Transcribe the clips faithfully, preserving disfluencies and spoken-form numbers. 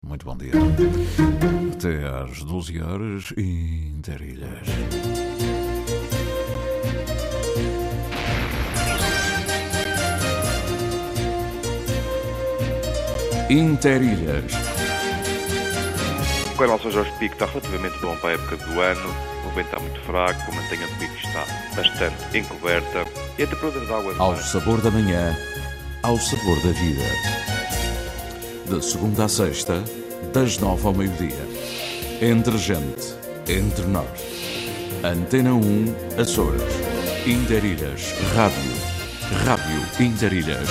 muito bom dia. Até às doze horas em Interilhas. Interilhas. O canal São Jorge Pico está relativamente bom para a época do ano. O vento está muito fraco, a mantenha do pico está bastante encoberta e a temperatura da água... Ao sabor da manhã, ao sabor da vida. De segunda à sexta, das nove ao meio-dia. Entre gente, entre nós. Antena um, Açores. Interilhas, Rádio. Rádio Interilhas.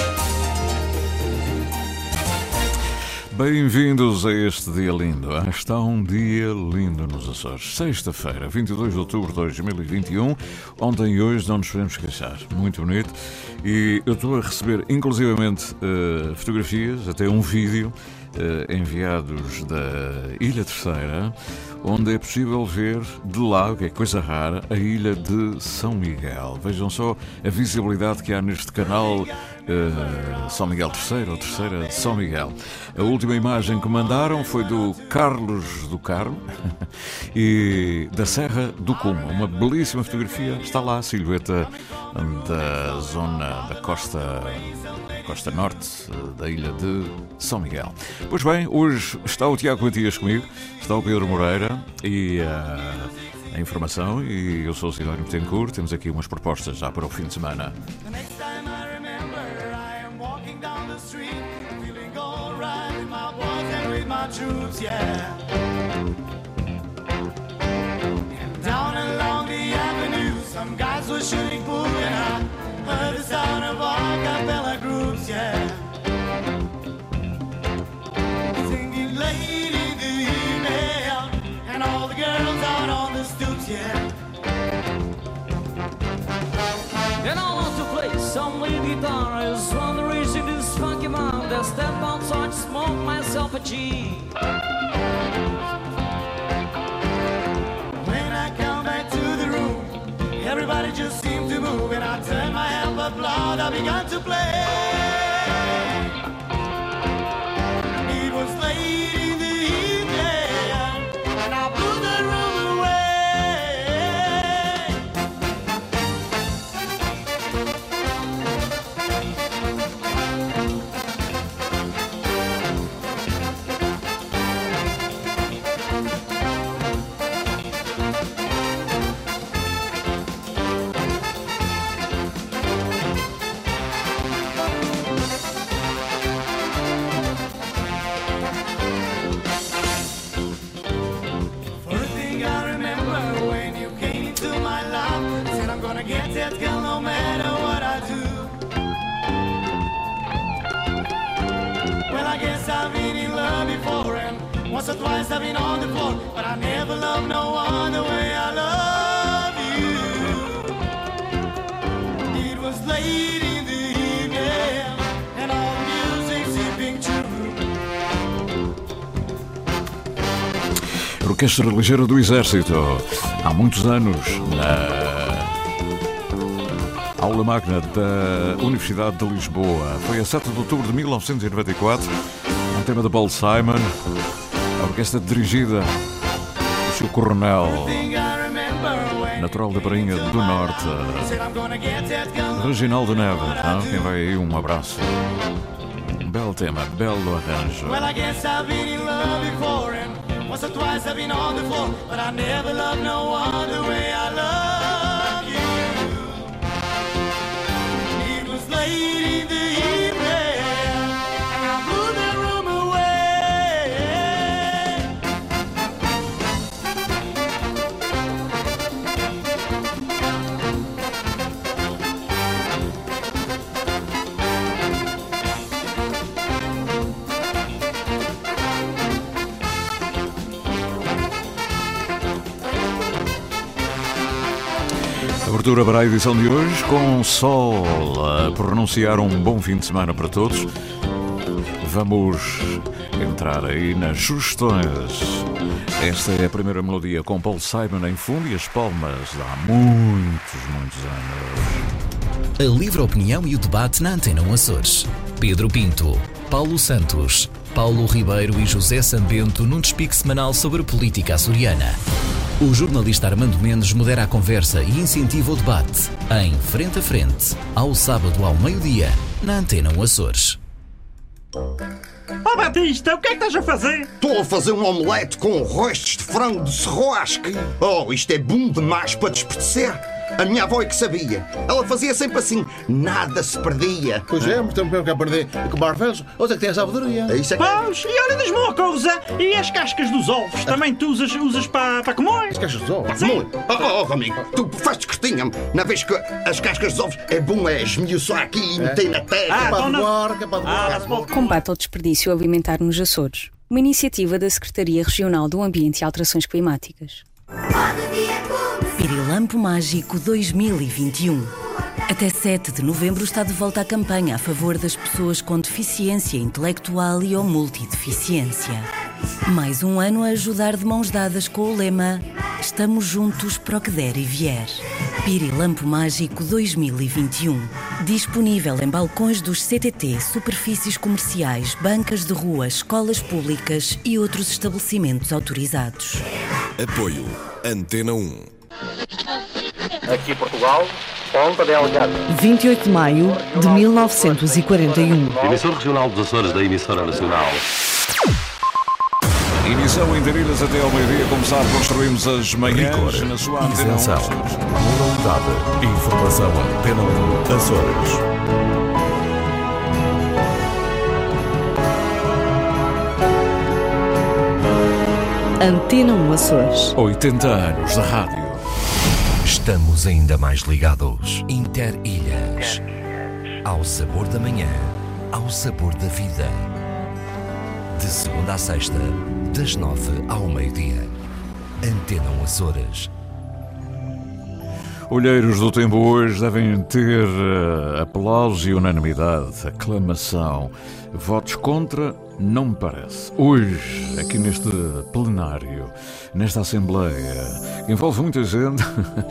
Bem-vindos a este dia lindo. Está um dia lindo nos Açores. Sexta-feira, vinte e dois de outubro de dois mil e vinte e um. Ontem e hoje não nos podemos queixar. Muito bonito. E eu estou a receber, inclusivamente, uh, fotografias, até um vídeo, uh, enviados da Ilha Terceira, onde é possível ver de lá, que é coisa rara, a ilha de São Miguel. Vejam só a visibilidade que há neste canal uh, São Miguel Terceiro, ou Terceira de São Miguel. A última imagem que mandaram foi do Carlos do Carmo e da Serra do Cume. Uma belíssima fotografia. Está lá a silhueta da zona da costa, costa norte da ilha de São Miguel. Pois bem, hoje está o Tiago Matias comigo, está o Pedro Moreira e uh, a informação, e eu sou o Sidónio Betancourt. Temos aqui umas propostas já para o fim de semana. Down along the avenue, some guys were shooting pool, and I heard the sound of a cappella groups, yeah. Singing late in the evening, and all the girls out on the stoops, yeah. And I want to play some lead guitars on the ridge of this funky mound. I step outside, smoke myself a G. Everybody just seemed to move, and I turned my head up loud, I began to play. It was late in the evening, and I blew the room away. Get that girl no matter what I do. Well, I guess I've been in love before, and once or twice I've been on the floor, but I never loved no one the way I love you. It was late in the evening, and all the music seeping through. Orquestra Ligeira do Exército. Há muitos anos, na Aula Magna da Universidade de Lisboa. Foi a sete de outubro de mil novecentos e noventa e quatro, um tema de Paul Simon, a orquestra dirigida pelo seu coronel, natural da Prainha do Norte, Reginaldo Neves, não? Quem vai aí, um abraço. Um belo tema, belo arranjo. Well, I guess I've been in love before, and once or twice I've been on the floor, but I never loved no one the way I love you. Late in the evening, and I blew the room away. Abertura para a edição de hoje com sol a pronunciar um bom fim de semana para todos. Vamos entrar aí nas sugestões. Esta é a primeira melodia com Paul Simon em fundo e as palmas de há muitos, muitos anos. A livre opinião e o debate na Antena um Açores. Pedro Pinto, Paulo Santos, Paulo Ribeiro e José Sambento num despique semanal sobre política açoriana. O jornalista Armando Mendes modera a conversa e incentiva o debate em Frente a Frente, ao sábado ao meio-dia, na Antena um Açores. Oh Batista, o que é que estás a fazer? Estou a fazer um omelete com restos de frango de serroasque. Oh, isto é bom demais para desperdiçar. A minha avó é que sabia. Ela fazia sempre assim, nada se perdia. Pois é, muito tempo que a perder e com barfelos. Outra que tem a sabedoria. É isso é que... Pois, e olha, diz-me uma coisa. E as cascas dos ovos? Também tu usas, usas para pa comer? As caixas de ovos? Sim. Oh, oh, oh, amigo, tu fazes curtinha-me. Na vez que as cascas dos ovos é bom é esmiuçar aqui e meter na terra. Ah, Para então não- doar, que é para Ah, doar. Combate ao desperdício alimentar nos Açores. Uma iniciativa da Secretaria Regional do Ambiente e Alterações Climáticas. Pirilampo Mágico dois mil e vinte e um. Até sete de novembro está de volta a campanha a favor das pessoas com deficiência intelectual e ou multideficiência. Mais um ano a ajudar de mãos dadas com o lema Estamos juntos para o que der e vier. Pirilampo Mágico dois mil e vinte e um. Disponível em balcões dos C T T, superfícies comerciais, bancas de rua, escolas públicas e outros estabelecimentos autorizados. Apoio Antena um. Aqui Portugal, Ponta Delgada. vinte e oito de maio de mil novecentos e quarenta e um. Emissor regional dos Açores da emissora nacional. Emissão em Interilhas até ao meio-dia. Como sabe, construímos as manhãs Rigor, na sua Antena um isenção, Açores. moralidade, informação Antena um Açores. Antena um Açores. oitenta anos da rádio. Estamos ainda mais ligados. Interilhas. Ao sabor da manhã, ao sabor da vida. De segunda à sexta, das nove ao meio-dia. Antena um Açores. Olheiros do tempo hoje devem ter uh, aplauso e unanimidade, aclamação. Votos contra, não me parece. Hoje, aqui neste plenário, nesta Assembleia, que envolve muita gente,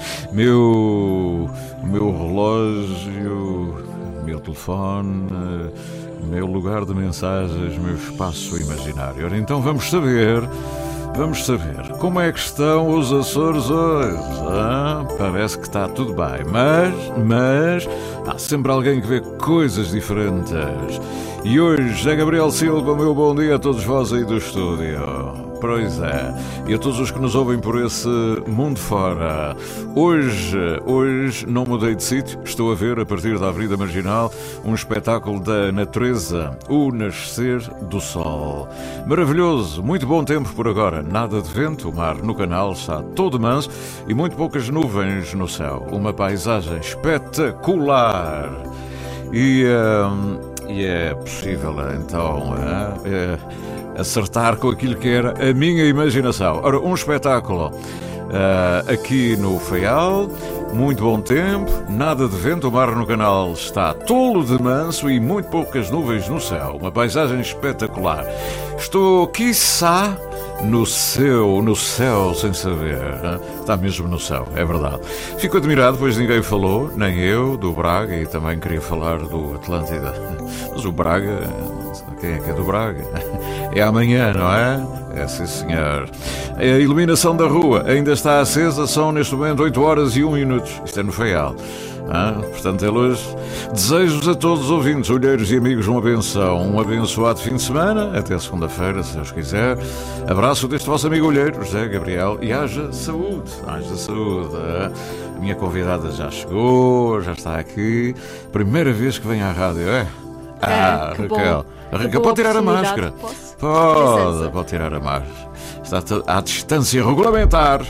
meu, meu relógio, meu telefone, meu lugar de mensagens, meu espaço imaginário. Ora, então vamos saber... Vamos saber como é que estão os Açores hoje. Ah, parece que está tudo bem, mas, mas há sempre alguém que vê coisas diferentes. E hoje é Gabriel Silva, meu bom dia a todos vós aí do estúdio. Pois é, e a todos os que nos ouvem por esse mundo fora. Hoje, hoje não mudei de sítio, estou a ver a partir da Avenida Marginal um espetáculo da natureza, o nascer do sol. Maravilhoso, muito bom tempo por agora, nada de vento, o mar no canal está todo manso e muito poucas nuvens no céu. Uma paisagem espetacular. E, hum, e é possível então... É, é, acertar com aquilo que era a minha imaginação. Ora, um espetáculo uh, aqui no Faial, muito bom tempo, nada de vento, o mar no canal está tolo de manso e muito poucas nuvens no céu. Uma paisagem espetacular. Estou, quiçá, no céu, no céu, sem saber. Hein? Está mesmo no céu, é verdade. Fico admirado, pois ninguém falou, nem eu, do Braga, e também queria falar do Atlântida. Mas o Braga... Quem é que é do Braga? É amanhã, não é? É, sim, senhor. A iluminação da rua ainda está acesa, são neste momento oito horas e um minuto. Isto é no Faial. Ah, portanto, é luz. Desejo-vos a todos os ouvintes, olheiros e amigos, uma benção, um abençoado fim de semana, até segunda-feira, se Deus quiser. Abraço deste vosso amigo olheiro, José Gabriel, e haja saúde, haja saúde. A minha convidada já chegou, já está aqui. Primeira vez que vem à rádio, é? Ah, é, Raquel. A Raquel pode tirar a máscara. Posso? Pode, pode tirar a máscara. Está à distância regulamentar.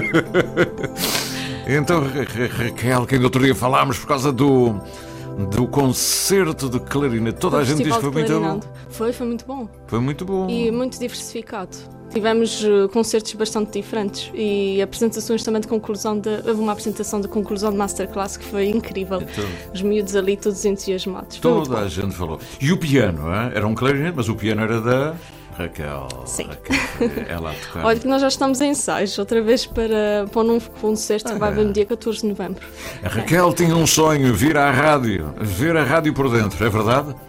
Então, Raquel, que ainda outro dia falámos por causa do, do concerto de clarinete. Toda a gente diz que foi muito bom. Foi, foi muito bom. Foi muito bom. E muito diversificado. Tivemos uh, concertos bastante diferentes e apresentações também de conclusão. De, houve uma apresentação de conclusão de Masterclass que foi incrível. Então, os miúdos ali todos entusiasmados. Toda a gente falou. E o piano, hein? Era um clarinete, mas o piano era da... Raquel. Sim. Raquel, ela a tocar. Olha que nós já estamos em ensaios, outra vez para, para um novo concerto que vai haver no dia catorze de novembro. A Raquel tinha um sonho, vir à rádio, ver a rádio por dentro, é verdade?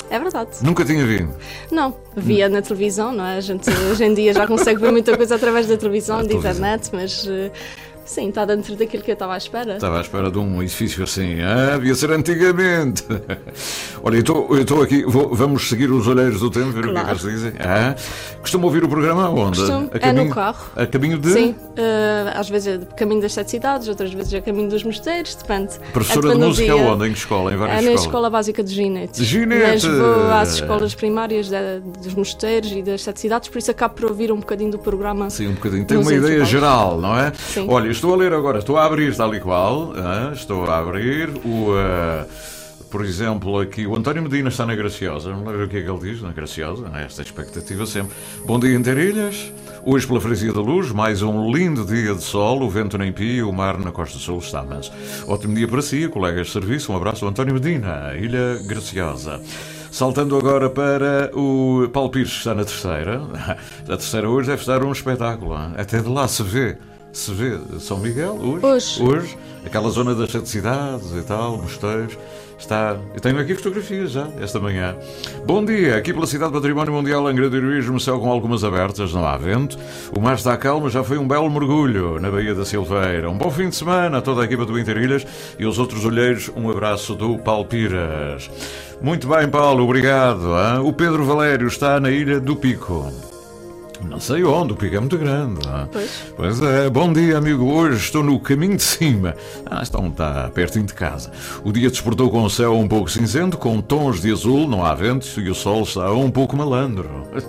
É verdade. Nunca tinha vindo? Não, via na televisão, não é? A gente hoje em dia já consegue ver muita coisa através da televisão, da internet, mas... Sim, está dentro daquilo que eu estava à espera. Estava à espera de um edifício assim. Ah, devia ser antigamente. Olha, eu estou aqui, vou, vamos seguir os olheiros do tempo, ver claro. O que é que eles dizem. Ah, costuma ouvir o programa onde? Costumo, a caminho, é no carro. A caminho de? Sim, uh, às vezes é a caminho das sete cidades, outras vezes é a caminho dos mosteiros, depende. Professora é de música onde? Em que escola? Em várias é escolas? na Escola Básica de Ginete. De Ginete! Mas vou às escolas primárias de, dos mosteiros e das sete cidades, por isso acabo por ouvir um bocadinho do programa. Sim, um bocadinho. Tem uma ideia geral, não é? Sim. Olha, estou a ler agora, estou a abrir tal e qual, uh, estou a abrir o, uh, por exemplo, aqui o António Medina está na Graciosa, vamos lá ver o que é que ele diz na Graciosa, esta expectativa sempre. Bom dia, Interilhas, hoje pela Freguesia da Luz, mais um lindo dia de sol, o vento nem pia, o mar na Costa Sul está manso. Ótimo dia para si, colegas de serviço, um abraço ao António Medina, Ilha Graciosa. Saltando agora para o Paulo Pires, que está na terceira, a terceira hoje deve estar um espetáculo, hein? Até de lá se vê. Se vê São Miguel hoje, hoje, hoje aquela zona das sete cidades e tal, mosteiros, está... Eu tenho aqui fotografias já, esta manhã. Bom dia, aqui pela Cidade Património Mundial, Angra do Heroísmo, céu com algumas abertas, não há vento. O mar está calmo, já foi um belo mergulho na Baía da Silveira. Um bom fim de semana a toda a equipa do Interilhas e aos outros olheiros, um abraço do Paulo Piras. Muito bem, Paulo, obrigado. Hein? O Pedro Valério está na Ilha do Pico. Não sei onde, o pico é muito grande. Não é? Pois. Pois é. Bom dia, amigo. Hoje estou no caminho de cima. Ah, está, está pertinho de casa. O dia despertou com o céu um pouco cinzento, com tons de azul, não há ventos, e o sol está um pouco malandro.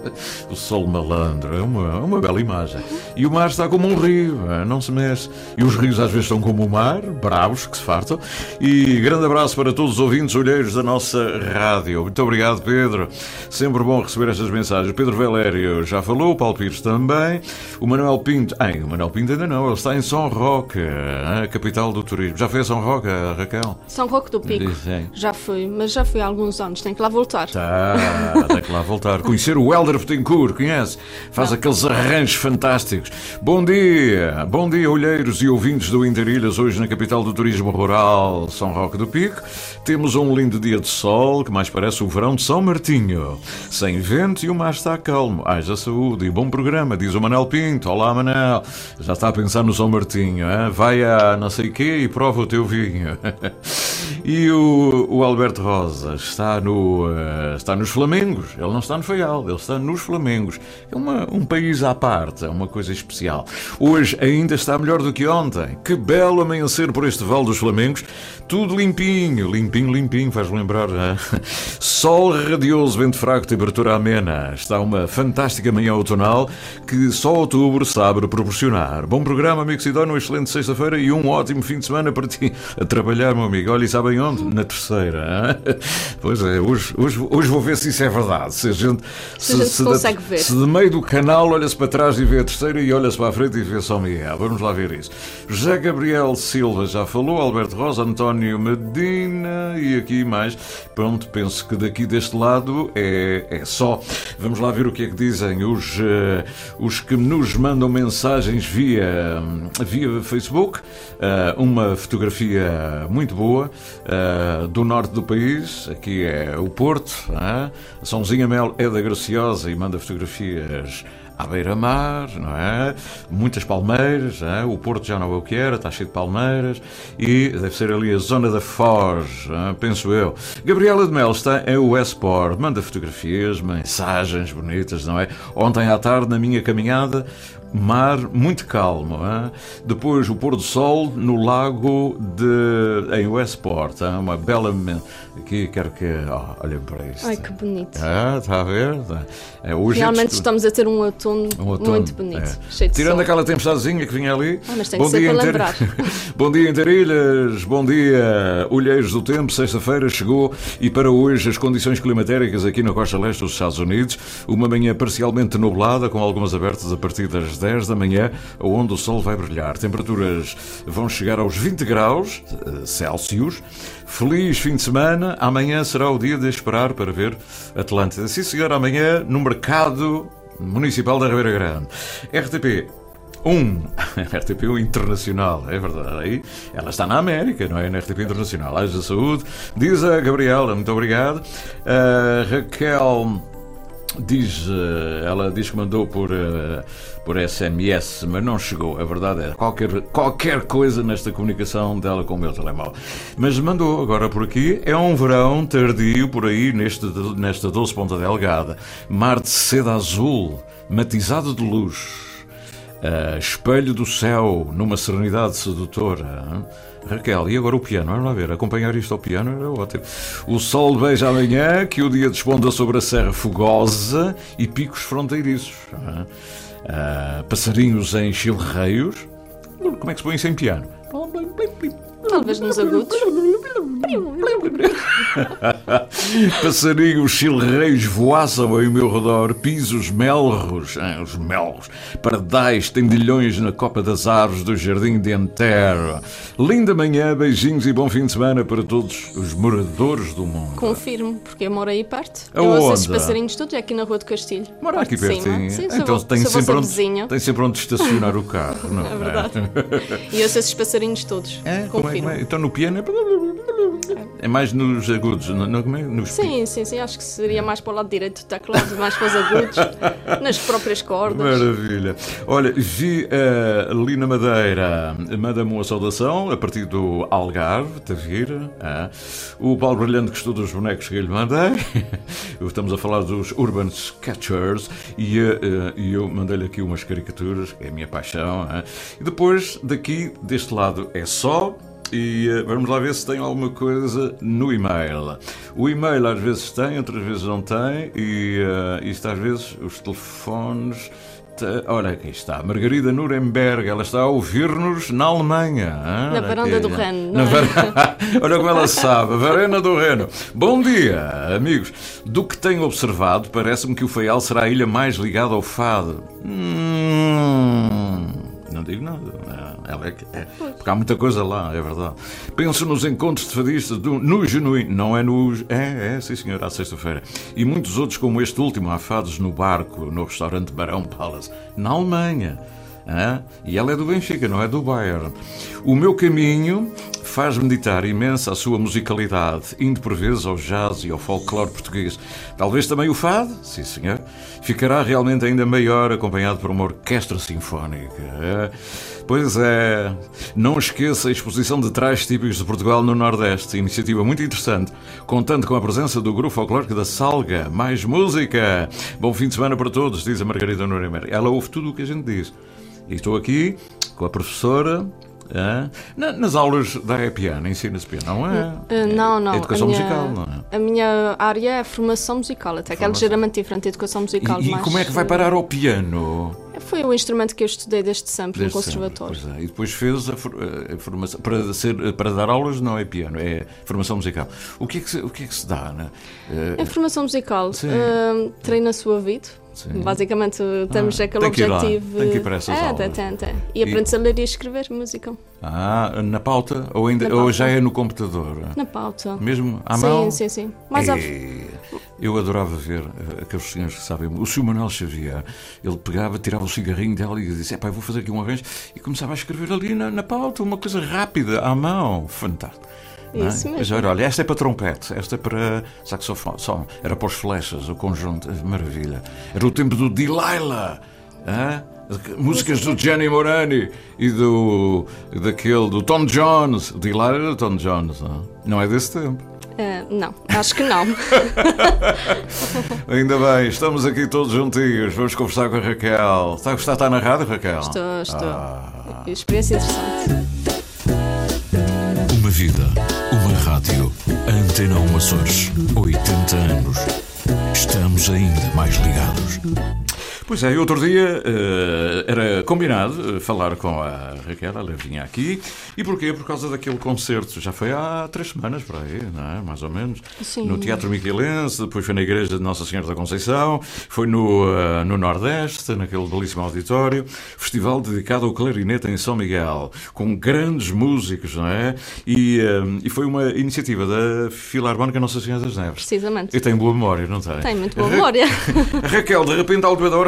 O sol malandro é uma, uma bela imagem. E o mar está como um rio, não se mexe. E os rios às vezes estão como o mar, bravos, que se fartam. E grande abraço para todos os ouvintes olheiros da nossa rádio. Muito obrigado, Pedro. Sempre bom receber estas mensagens. Pedro Valério já falou, o Paulo Pires também, o Manuel Pinto, ai, o Manuel Pinto ainda não, ele está em São Roque, a capital do turismo. Já foi a São Roque, a Raquel? São Roque do Pico, sim. Já fui, mas já fui há alguns anos, tenho que lá voltar. Tá, tem que lá voltar. Conhecer o Hélder Betancourt, conhece? Faz não. Aqueles arranjos fantásticos. Bom dia, bom dia, olheiros e ouvintes do Interilhas, hoje na capital do turismo rural, São Roque do Pico. Temos um lindo dia de sol, que mais parece o verão de São Martinho. Sem vento e o mar está calmo. Haja saúde e bom programa, diz o Manuel Pinto. Olá, Manel. Já está a pensar no São Martinho, hein? Vai a não sei quê e prova o teu vinho. E o, o Alberto Rosa está, no, uh, está nos Flamengos. Ele não está no Faial, ele está nos Flamengos. É uma, um país à parte, é uma coisa especial. Hoje ainda está melhor do que ontem. Que belo amanhecer por este Vale dos Flamengos. Tudo limpinho, limpinho, limpinho, faz-me lembrar. Hein? Sol radioso, vento fraco, temperatura amena. Está uma fantástica manhã outonal que só outubro sabe proporcionar. Bom programa, amigo Sidónio, uma excelente sexta-feira e um ótimo fim de semana para ti. A trabalhar, meu amigo. Olha, e sabem onde? Na terceira. Hein? Pois é, hoje, hoje, hoje vou ver se isso é verdade. Se a gente se, se, a gente se consegue de, ver. Se de meio do canal olha-se para trás e vê a terceira e olha-se para a frente e vê São Miguel. Vamos lá ver isso. José Gabriel Silva já falou, Alberto Rosa, António Medina e aqui mais. Pronto, penso que daqui deste lado é, é só. Vamos lá ver o que é que dizem os, uh, os que nos mandam mensagens via, via Facebook. Uh, uma fotografia muito boa uh, do norte do país. Aqui é o Porto. Uh, a Sãozinha Mel é da Graciosa e manda fotografias à beira-mar, não é? Muitas palmeiras, é? O Porto já não é o que era, está cheio de palmeiras e deve ser ali a zona da Foz, é? Penso eu. Gabriela de Mel está em Westport, manda fotografias, mensagens bonitas, não é? Ontem à tarde, na minha caminhada, mar muito calmo, hein? Depois o pôr do sol no lago de em Westport, hein? Uma bela aqui, quero que oh, olhem para isto. Ai, que bonito. Ah, está a ver? É, hoje realmente é estamos a ter um outono, um outono muito bonito, é. Cheio de tirando sol. Aquela tempestadezinha que vinha ali. Ah, mas tem bom que ser para inter... lembrar. Bom dia, Interilhas, bom dia, olheiros do tempo. Sexta-feira chegou e para hoje as condições climatéricas aqui na costa leste dos Estados Unidos, uma manhã parcialmente nublada com algumas abertas a partir das dez da manhã, onde o sol vai brilhar. Temperaturas vão chegar aos vinte graus Celsius. Feliz fim de semana. Amanhã será o dia de esperar para ver Atlântida. Se chegar amanhã no mercado municipal da Ribeira Grande. R T P um, R T P um Internacional, é verdade. Aí, ela está na América, não é? Na R T P Internacional. Haja saúde. Diz a Gabriela, muito obrigado. Uh, Raquel diz, uh, ela diz que mandou por, uh, por S M S, mas não chegou. A verdade é qualquer, qualquer coisa nesta comunicação dela com o meu telemóvel. Mas mandou agora por aqui. É um verão tardio por aí, neste, nesta doce Ponta Delgada. Mar de seda azul, matizado de luz. Uh, espelho do céu, numa serenidade sedutora. Hein? Raquel, e agora o piano? Vamos lá ver, acompanhar isto ao piano era ótimo. O sol beija amanhã, que o dia desponda sobre a serra fogosa e picos fronteiriços. Hein? Uh, passarinhos em chilreios. Como é que se põe isso em piano? Talvez nos agudos. Passarinhos chilreios voaçam em meu redor, pisos melros, hein, os melros, pardais, tendilhões na copa das árvores do jardim de Antero. Linda manhã, beijinhos e bom fim de semana para todos os moradores do mundo. Confirmo, porque eu moro aí perto. Aonde? Eu ouço esses passarinhos todos aqui na Rua do Castilho. Mora aqui pertinho. Sim, então sou, tem, sou sempre onde, vizinha. tem sempre onde estacionar o carro, não é? É verdade. E ouço esses passarinhos todos. É? Confirmo. Como é, como é? Então no piano é... É mais nos agudos, não, não, como é? Nos sim, sim, sim. Acho que seria mais para o lado direito do teclado, mais para os agudos, nas próprias cordas. Maravilha. Olha, vi a uh, Lina Madeira, manda-me uma saudação a partir do Algarve, Tavira. Ah. O Paulo Brilhante gostou dos bonecos que eu lhe mandei. Estamos a falar dos Urban Sketchers e uh, uh, eu mandei-lhe aqui umas caricaturas, que é a minha paixão. Ah. E depois, daqui, deste lado, é só... E uh, vamos lá ver se tem alguma coisa no e-mail. O e-mail às vezes tem, outras vezes não tem. E uh, isto às vezes, os telefones... Te... Olha, aqui está, Margarida Nuremberg. Ela está a ouvir-nos na Alemanha. Ah, na varanda aqui. do Reno. Na var... Olha como ela sabe, a varanda do Reno. Bom dia, amigos. Do que tenho observado, parece-me que o Faial será a ilha mais ligada ao fado. Hum... Não digo nada. Ela é, é, porque há muita coisa lá, é verdade. Penso nos encontros de fadistas do, no Genuíno. Não é no... É, é, sim senhor, à sexta-feira. E muitos outros como este último, há fados no barco, no restaurante Barão Palace, na Alemanha. Ah, e ela é do Benfica, não é do Bayern. O meu caminho faz meditar imenso a sua musicalidade, indo por vezes ao jazz e ao folclore português. Talvez também o fado, sim senhor, ficará realmente ainda maior acompanhado por uma orquestra sinfónica. Ah, pois é, não esqueça a exposição de trajes típicos de Portugal no Nordeste, iniciativa muito interessante, contando com a presença do grupo folclórico da Salga. Mais música! Bom fim de semana para todos, diz a Margarida Nuremberg. Ela ouve tudo o que a gente diz. E estou aqui com a professora. É? Nas aulas da piano, ensina-se piano, não é? Uh, não, não. É educação minha, musical, não é? A minha área é formação musical, até que é ligeiramente diferente da educação musical. E, e mas... como é que vai parar ao piano? Foi o instrumento que eu estudei desde sempre desde no conservatório. Sempre, pois é. E depois fez a, a formação. Para, ser, para dar aulas não é piano, é formação musical. O que é que se, o que é que se dá? Né? Uh, é formação musical. Uh, treina-se o ouvido. Sim. Basicamente temos ah, aquele tem que ir objetivo. Lá. Tem que ir para essas é, aulas. Tem, tem, tem. E aprendes e... a ler e a escrever música. Ah, na pauta? Ou, ainda, na ou pauta. já é no computador? Na pauta. Mesmo à sim, mão? Sim, sim, sim. Mas Ei, a... Eu adorava ver uh, aqueles senhores que sabem. O senhor Manuel Xavier, ele pegava, tirava o cigarrinho dela e dizia: "Epá, eu vou fazer aqui um arranjo", e começava a escrever ali na, na pauta, uma coisa rápida, à mão. Fantástico. Isso mesmo. Mas olha, olha, esta é para trompete, esta é para saxofone, só, era para os flechas, o conjunto, maravilha. Era o tempo do Delilah, ah? Músicas do Gianni Morani e do daquele, do Tom Jones. O Delilah era do Tom Jones, não, não é desse tempo? Uh, não, acho que não. Ainda bem, estamos aqui todos juntinhos, vamos conversar com a Raquel. Está a gostar de estar na rádio, Raquel? Estou, estou. Ah. Experiência interessante. Uma vida, uma rádio, a Antena um Açores, oitenta anos. Estamos ainda mais ligados. Pois é, outro dia uh, era combinado falar com a Raquel, ela vinha aqui. E porquê? Por causa daquele concerto, já foi há três semanas para aí, não é? Mais ou menos. Sim. No Teatro Miquelense, depois foi na Igreja de Nossa Senhora da Conceição, foi no, uh, no Nordeste, naquele belíssimo auditório. Festival dedicado ao clarinete em São Miguel, com grandes músicos, não é? E, uh, e foi uma iniciativa da Filarmónica Nossa Senhora das Neves. Precisamente. E tem boa memória, não tem? Tem muito boa memória. A Raquel, de repente, à última hora,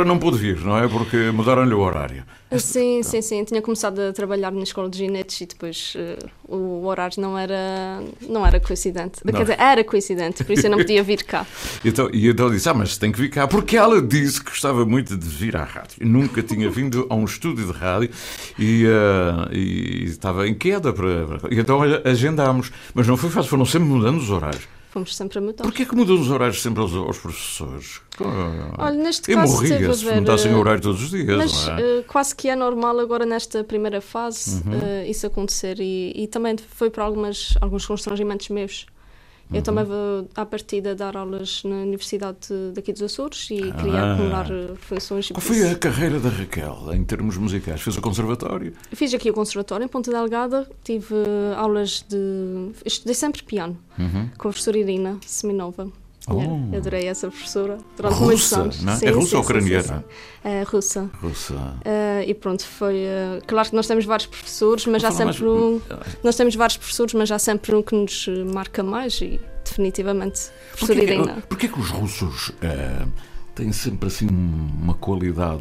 não pôde vir, não é? Porque mudaram-lhe o horário. Sim, sim, sim. Tinha começado a trabalhar na escola de ginetes e depois uh, o horário não era, não era coincidente. Não. Quer dizer, era coincidente, por isso eu não podia vir cá. Então, e então disse, ah, mas tem que vir cá, porque ela disse que gostava muito de vir à rádio. Nunca tinha vindo a um estúdio de rádio e, uh, e estava inquieta para... para... E então agendámos, mas não foi fácil, foram sempre mudando os horários. Fomos sempre a mudar. Porquê que mudam os horários sempre aos, aos professores? Olha, neste eu caso morria se mudassem o horário todos os dias. Mas não é? uh, quase que é normal agora nesta primeira fase uhum. uh, isso acontecer e, e também foi para algumas, alguns constrangimentos meus. Eu uhum. também vou à partida dar aulas na Universidade daqui dos Açores e ah. queria acumular funções. Qual foi a carreira da Raquel em termos musicais? Fez o conservatório? Fiz aqui o conservatório em Ponta Delgada, tive aulas de... Estudei sempre piano uhum. com a professora Irina Seminova. Oh. Eu adorei essa professora durante russa, muitos anos. Não é? Sim, é russa sim, ou sim, ucraniana? Sim, sim. É russa. Russa. Uh, e pronto, foi... Uh, claro que nós temos vários professores, mas já sempre... Mais... Um, nós temos vários professores, mas há sempre um que nos marca mais e definitivamente a professora Irina. Porquê que os russos uh, têm sempre assim uma qualidade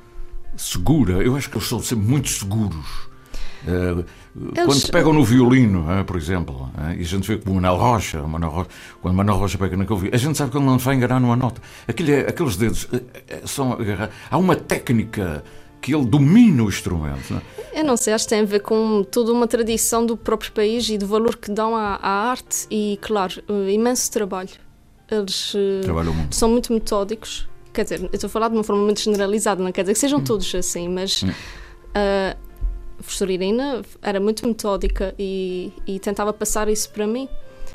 segura? Eu acho que eles são sempre muito seguros. Uh, Eles... Quando pegam no violino, uh, por exemplo, uh, e a gente vê que o Manuel Rocha, o Manuel Rocha, quando o Manuel Rocha pega naquele violino, a gente sabe que ele não vai enganar numa nota. Aquilo é, aqueles dedos uh, uh, são agarrados. Há uma técnica que ele domina o instrumento. Não é? Eu não sei, acho que tem a ver com toda uma tradição do próprio país e do valor que dão à, à arte e, claro, uh, imenso trabalho. Eles uh, são muito metódicos. Quer dizer, eu estou a falar de uma forma muito generalizada, não quer dizer que sejam hum. todos assim, mas... Hum. Uh, A professora Irina era muito metódica e, e tentava passar isso para mim.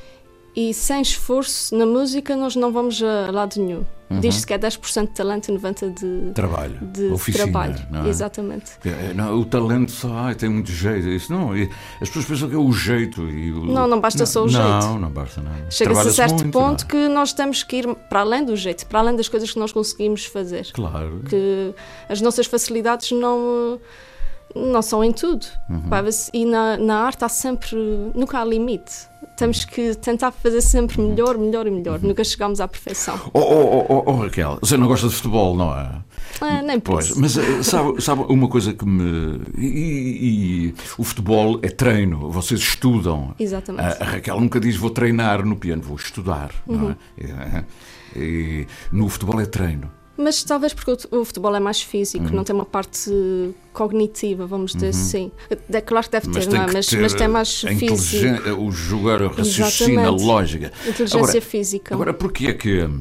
E sem esforço na música nós não vamos a lado nenhum. Uhum. Diz-se que é dez por cento de talento e noventa por cento de trabalho. De oficina, trabalho. Não é? Exatamente. É, não, o talento só ai, tem muito jeito. Isso, não, as pessoas pensam que é o jeito. E o, não, não basta não, só o não, jeito. Não, não basta nada. Chega-se a certo muito, ponto não. que nós temos que ir para além do jeito, para além das coisas que nós conseguimos fazer. Claro. Que as nossas facilidades não... não são em tudo. Uhum. E na, na arte há sempre... Nunca há limite. Temos que tentar fazer sempre melhor, melhor e melhor. Uhum. Nunca chegamos à perfeição. Oh, oh, oh, oh, Raquel, você não gosta de futebol, não é? É nem por pois, isso. Mas sabe, sabe uma coisa que me... E, e, o futebol é treino. Vocês estudam. Exatamente. A, a Raquel nunca diz vou treinar no piano. Vou estudar. Uhum. Não é? E, e no futebol é treino. Mas talvez porque o futebol é mais físico, uhum. não tem uma parte cognitiva, vamos dizer uhum. assim. É claro que deve mas ter, não é? Mas, ter mas tem mais físico. O jogar, o raciocínio, a lógica. Inteligência agora, física. Agora, porquê é que... Uh,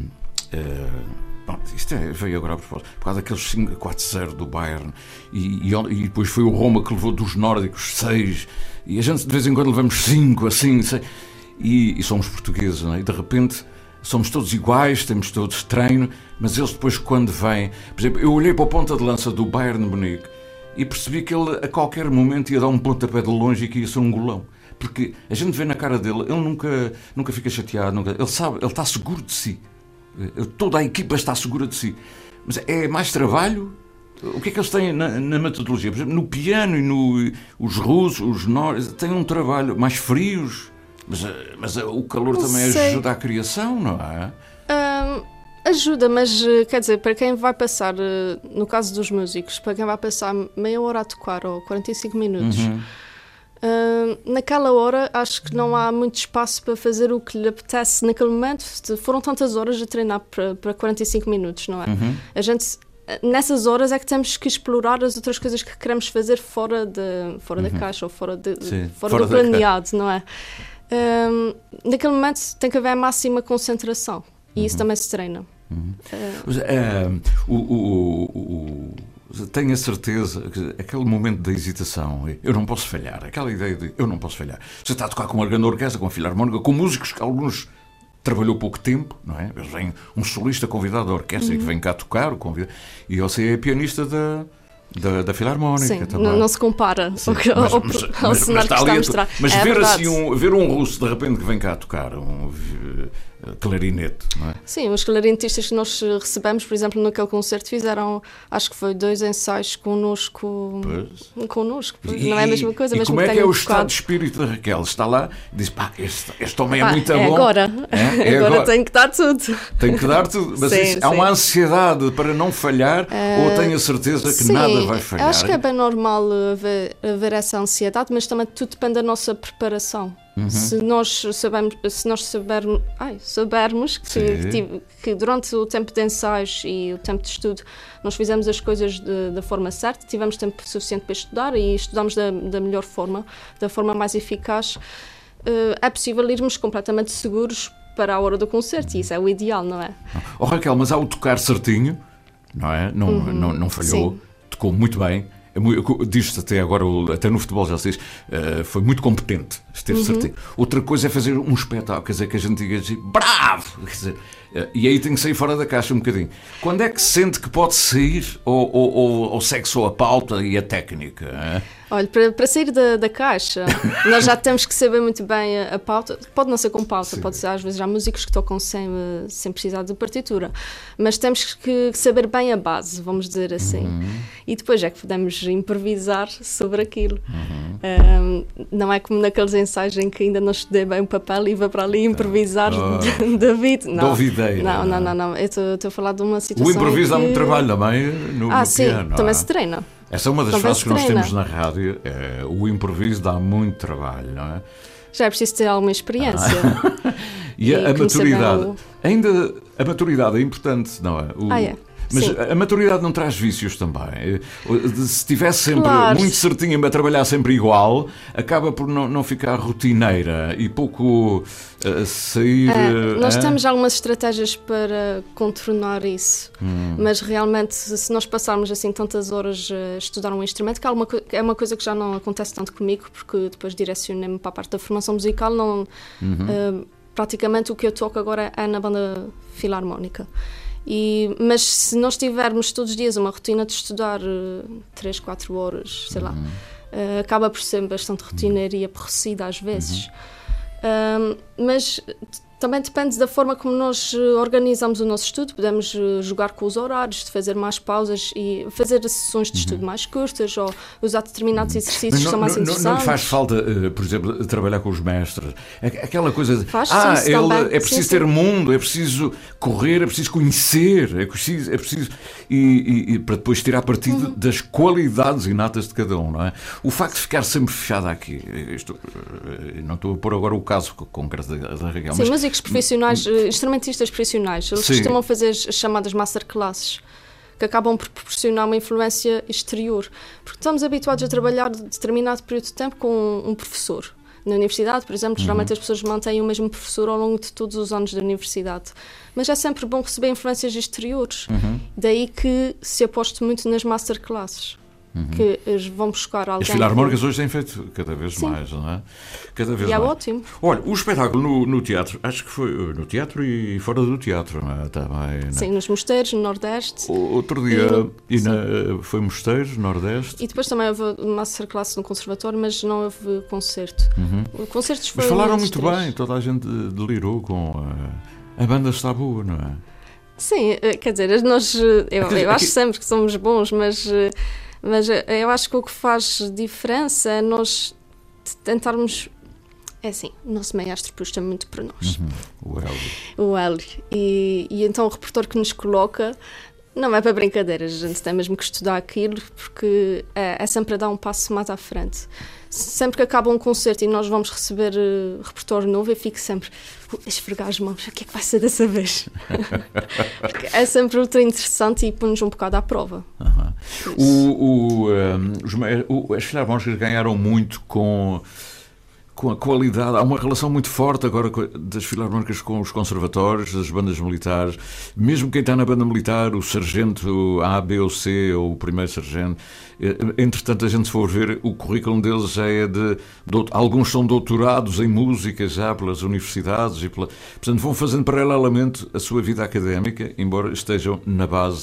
bom, isto é, veio agora a propósito. Por causa daqueles quatro a zero do Bayern e, e, e depois foi o Roma que levou dos nórdicos seis e a gente de vez em quando levamos cinco, assim, seis, e, e somos portugueses, não é? E de repente... somos todos iguais, temos todos treino, mas eles depois quando vêm... Por exemplo, eu olhei para a ponta de lança do Bayern de Munique e percebi que ele a qualquer momento ia dar um pontapé de longe e que ia ser um golão. Porque a gente vê na cara dele, ele nunca, nunca fica chateado, nunca, ele sabe, ele está seguro de si. Toda a equipa está segura de si. Mas é mais trabalho? O que é que eles têm na, na metodologia? Por exemplo, no piano e no... Os russos, os nórdicos, têm um trabalho mais frios... Mas, mas o calor não também sei. Ajuda à criação, não é? Um, ajuda, mas quer dizer, para quem vai passar, no caso dos músicos, para quem vai passar meia hora a tocar ou quarenta e cinco minutos, uhum. um, naquela hora acho que não há muito espaço para fazer o que lhe apetece naquele momento. Foram tantas horas a treinar para, para quarenta e cinco minutos, não é? Uhum. A gente... Nessas horas é que temos que explorar as outras coisas que queremos fazer fora, de, fora uhum. da caixa ou fora, de, Sim, fora, fora do planeado, não é? Um, naquele momento tem que haver a máxima concentração e uhum. isso também se treina. Uhum. Uh... É, o, o, o, o, tenho a certeza que aquele momento da hesitação, eu não posso falhar, aquela ideia de eu não posso falhar. Você está a tocar com uma grande orquestra, com a filarmónica, com músicos que alguns trabalhou pouco tempo, não é? Eles vêm um solista convidado da orquestra uhum. que vem cá tocar, o convida, e você é pianista da. Da, da Filarmónica. Sim, não, não se compara Sim, ao, mas, ao, mas, ao mas, cenário mas, que está a mostrar. Mas é ver, verdade. assim um, ver um russo de repente que vem cá tocar, um, clarinete, não é? Sim, os clarinetistas que nós recebemos, por exemplo, naquele concerto, fizeram, acho que foi dois ensaios connosco. Pois. Connosco, e, não é a mesma coisa. E mesmo como é que é o tocado. estado de espírito da Raquel? Está lá e diz, pá, este, este homem é pá, muito é bom. Agora. É? É agora. agora Tenho que dar tudo. Tem que dar tudo. Mas sim, isso, há sim. uma ansiedade para não falhar uh, ou tenho a certeza que sim, nada vai falhar? Acho que é bem normal haver, haver essa ansiedade, mas também tudo depende da nossa preparação. Uhum. Se nós sabemos, se nós soubermos, ai, soubermos que, que, que durante o tempo de ensaios e o tempo de estudo nós fizemos as coisas de, da forma certa, tivemos tempo suficiente para estudar e estudamos da, da melhor forma, da forma mais eficaz, uh, é possível irmos completamente seguros para a hora do concerto e isso é o ideal, não é? Oh, Raquel, mas ao tocar certinho, não é? Não, uhum. não, não falhou, sim. Tocou muito bem. Diz-se até agora, até no futebol já se diz, uh, foi muito competente, esteve uhum. certinho. Outra coisa é fazer um espetáculo, quer dizer, que a gente diga assim, bravo! Quer dizer, uh, e aí tem que sair fora da caixa um bocadinho. Quando é que sente que pode sair ou, ou, ou, ou segue só a pauta e a técnica? É? Olha, para, para sair da, da caixa, nós já temos que saber muito bem a, a pauta. Pode não ser com pauta, sim. Pode ser às vezes há músicos que tocam sem, sem precisar de partitura, mas temos que saber bem a base, vamos dizer assim. Uhum. E depois é que podemos improvisar sobre aquilo. Uhum. Um, não é como naqueles ensaios em que ainda não estudei bem o papel e vou para ali improvisar oh. David. Não, Duvidei, não, não, não, não. Eu estou a falar de uma situação. O improviso que... dá muito trabalho também no, ah, no sim, piano. Também ah. se treina. Essa é uma das também frases que nós treina. temos na rádio. É, o improviso dá muito trabalho, não é? Já é preciso ter alguma experiência. Ah. e, e a, a maturidade. O... Ainda a maturidade é importante, não é? O... Ah, é. Mas sim. A maturidade não traz vícios também. Se estivesse sempre claro. muito certinha a trabalhar sempre igual, acaba por não, não ficar rotineira e pouco uh, sair... É, nós uh, temos algumas estratégias para contornar isso, hum. mas realmente se nós passarmos assim tantas horas a estudar um instrumento, que é uma, é uma coisa que já não acontece tanto comigo, porque depois direcionei-me para a parte da formação musical, não, uhum. uh, praticamente o que eu toco agora é na banda filarmónica. E, mas se nós tivermos todos os dias uma rotina de estudar três, quatro horas, sei lá, uhum. uh, acaba por ser bastante rotineira e aborrecida às vezes. Uhum. Uh, mas também depende da forma como nós organizamos o nosso estudo. Podemos jogar com os horários, de fazer mais pausas e fazer sessões de estudo uhum. mais curtas ou usar determinados exercícios não, que são mais não, interessantes. Não lhe faz falta, por exemplo, trabalhar com os mestres? Aquela coisa de, faz, ah, sim, ele, também. é preciso sim, ter sim. mundo, é preciso correr, é preciso conhecer, é preciso... É preciso e, e, e para depois tirar partido uhum. das qualidades inatas de cada um, não é? O facto de ficar sempre fechado aqui, isto, não estou a pôr agora o caso concreto da, da Raquel, sim, mas... músicos profissionais, instrumentistas profissionais, eles sim. costumam fazer as chamadas masterclasses, que acabam por proporcionar uma influência exterior, porque estamos habituados a trabalhar de determinado período de tempo com um professor. Na universidade, por exemplo, geralmente uhum. as pessoas mantêm o mesmo professor ao longo de todos os anos da universidade. Mas é sempre bom receber influências exteriores. Uhum. Daí que se aposte muito nas masterclasses. Uhum. Que vão buscar alguém. As filarmónicas hoje têm feito cada vez Sim. mais, não é? Cada vez e é mais. ótimo. Olha, o espetáculo no, no teatro, acho que foi no teatro e fora do teatro, não é? Também, não é? Sim, nos mosteiros, no Nordeste. O, outro dia e no, e na, foi mosteiros, Nordeste. E depois também houve masterclass no conservatório, mas não houve concerto. Uhum. Concertos mas falaram muito três. bem, toda a gente delirou com a, a banda está boa, não é? Sim, quer dizer, nós, eu, eu acho sempre que somos bons, mas... Mas eu acho que o que faz diferença é nós tentarmos... É assim, o nosso maestro puxa muito para nós. Uhum. O Hélio. O Hélio. E, e então o repertório que nos coloca não é para brincadeiras. A gente tem mesmo que estudar aquilo porque é, é sempre a dar um passo mais à frente. Sempre que acaba um concerto e nós vamos receber uh, repertório novo, eu fico sempre a esfregar as mãos. O que é que vai ser dessa vez? Porque é sempre ultra interessante e põe-nos um bocado à prova. Uhum. O, o, um, os, o, as filarmónicas ganharam muito com... com a qualidade, há uma relação muito forte agora das filarmónicas com os conservatórios, das bandas militares, mesmo quem está na banda militar, o sargento A, B ou C, ou o primeiro sargento, entretanto a gente se for ver, o currículo deles já é de, de alguns são doutorados em música já pelas universidades, e pela, portanto vão fazendo paralelamente a sua vida académica, embora estejam na base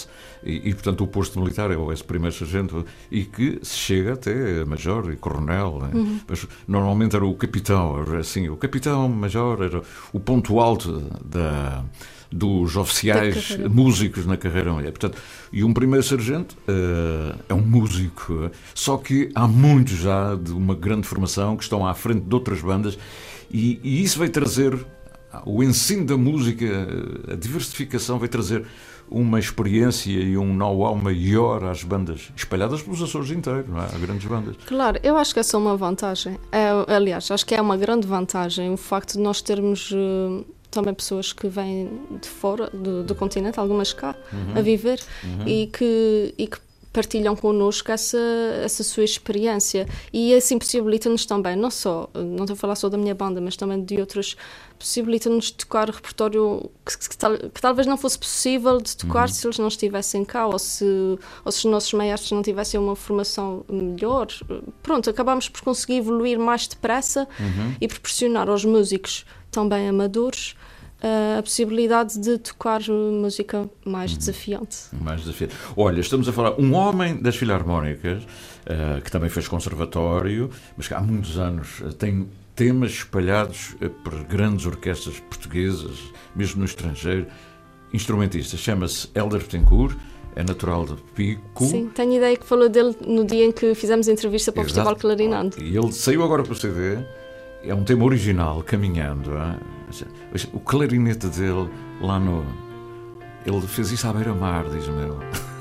E, e, portanto, o posto militar é esse primeiro sargento e que se chega até a major e coronel. Né? Uhum. Mas normalmente era o capitão, assim, o capitão-major era o ponto alto da, dos oficiais músicos na carreira. É, portanto, e um primeiro sargento uh, é um músico, só que há muitos já de uma grande formação que estão à frente de outras bandas e, e isso vai trazer, o ensino da música, a diversificação vai trazer uma experiência e um know-how maior às bandas espalhadas pelos Açores inteiros, não é? Há grandes bandas. Claro, eu acho que essa é uma vantagem. É, aliás, acho que é uma grande vantagem o facto de nós termos uh, também pessoas que vêm de fora do, do continente, algumas cá, uhum. a viver, uhum. e que, e que partilham connosco essa, essa sua experiência e assim possibilita-nos também, não só, não estou a falar só da minha banda, mas também de outras, possibilita-nos tocar repertório que, que, tal, que talvez não fosse possível de tocar uhum. se eles não estivessem cá ou se, ou se os nossos maestros não tivessem uma formação melhor. Pronto, acabamos por conseguir evoluir mais depressa uhum. e proporcionar aos músicos também amadores a possibilidade de tocar música mais uhum. desafiante. Mais desafiante. Olha, estamos a falar um homem das filarmónicas, uh, que também fez conservatório, mas que há muitos anos uh, tem temas espalhados uh, por grandes orquestras portuguesas, mesmo no estrangeiro. Instrumentista, chama-se Hélder Betancourt, é natural de Pico. Sim, tenho ideia que falou dele no dia em que fizemos a entrevista para o Exato. Festival Clarinando. E ele saiu agora para o C D, é um tema original, Caminhando. Hein? O clarinete dele lá no... Ele fez isso à beira-mar, diz-me ele.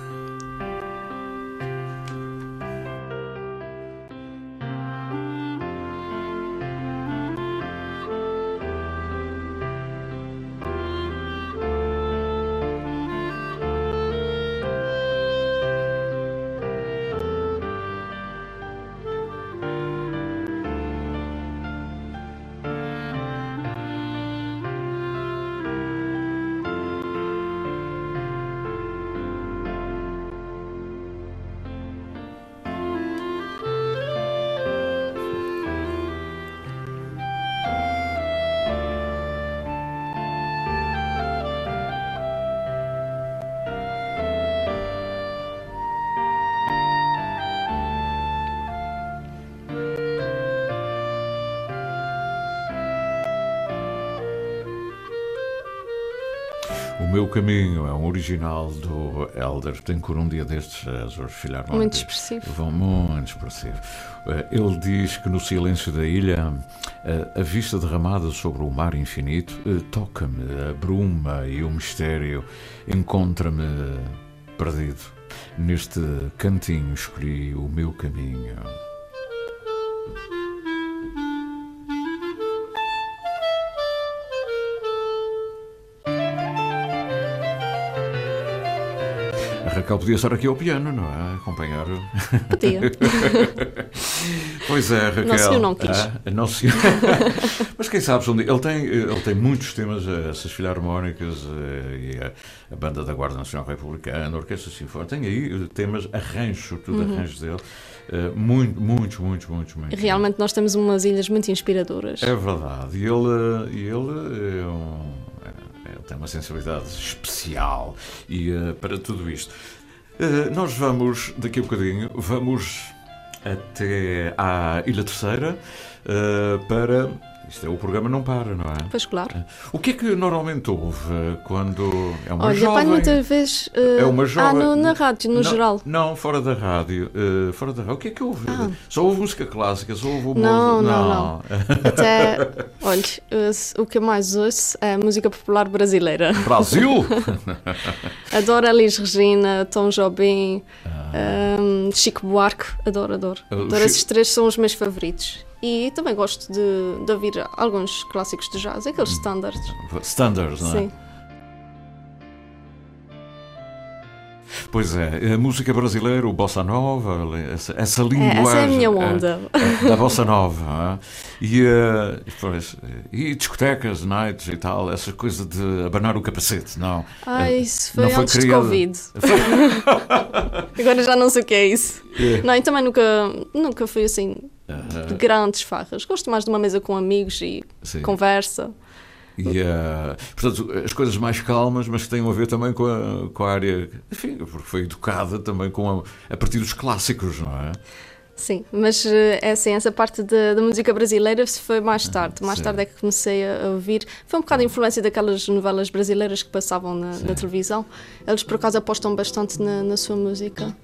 O Meu Caminho é um original do Hélder Betancourt, um dia destes, as Filarmónicas. Muito expressivo. Vão muito expressivo. Ele diz que no silêncio da ilha, a vista derramada sobre o mar infinito, toca-me a bruma e o mistério, encontra-me perdido. Neste cantinho escolhi o meu caminho. A Raquel podia estar aqui ao piano, não é? Acompanhar. Podia. Pois é, Raquel. Não se eu não quis. Ah, não se... Mas quem sabe, ele tem, ele tem muitos temas, essas filarmónicas e a, a Banda da Guarda Nacional Republicana, a Orquestra Sinfónica, tem aí temas, arranjos, tudo uhum. arranjos dele. Muito, muitos, muitos, muitos, muitos. Realmente nós temos umas ilhas muito inspiradoras. É verdade. E ele, ele é um... tem uma sensibilidade especial e uh, para tudo isto. Uh, nós vamos, daqui a bocadinho, vamos até à Ilha Terceira uh, para... Isto é, o programa não para, não é? Pois claro. Uh, o que é que normalmente houve quando é uma Olha, jovem... Olha, muitas vezes... Uh, é uma jovem... Ah, no, na rádio, no não, geral. Não, fora da rádio. Uh, fora da rádio. O que é que houve? Ah. Só houve música clássica? Só houve... Não, não, não, não. Até, olha, o que eu mais ouço é música popular brasileira. Brasil? Adoro Elis Regina, Tom Jobim, ah. um, Chico Buarque. Adoro, adoro. Adoro. Chico... Esses três são os meus favoritos. E também gosto de, de ouvir alguns clássicos de jazz, aqueles standards. Standards, não é? Sim. Pois é, a música brasileira, o bossa nova, essa, essa linguagem... É, essa é a minha onda. É, da bossa nova. É? E, uh, pois, e discotecas, nights e tal, essa coisa de abanar o capacete, não? Ah, isso foi, foi antes criado... de Covid. Agora já não sei o que é isso. É. Não, e também nunca, nunca fui assim... Uh-huh. De grandes farras. Gosto mais de uma mesa com amigos e Sim. conversa. E, uh, portanto, as coisas mais calmas, mas que têm a ver também com a, com a área, enfim, porque foi educada também com a, a partir dos clássicos, não é? Sim, mas é assim, essa parte da, da música brasileira foi mais tarde. Mais Sim. tarde é que comecei a ouvir. Foi um bocado a influência daquelas novelas brasileiras que passavam na, na televisão. Eles, por acaso, apostam bastante na, na sua música.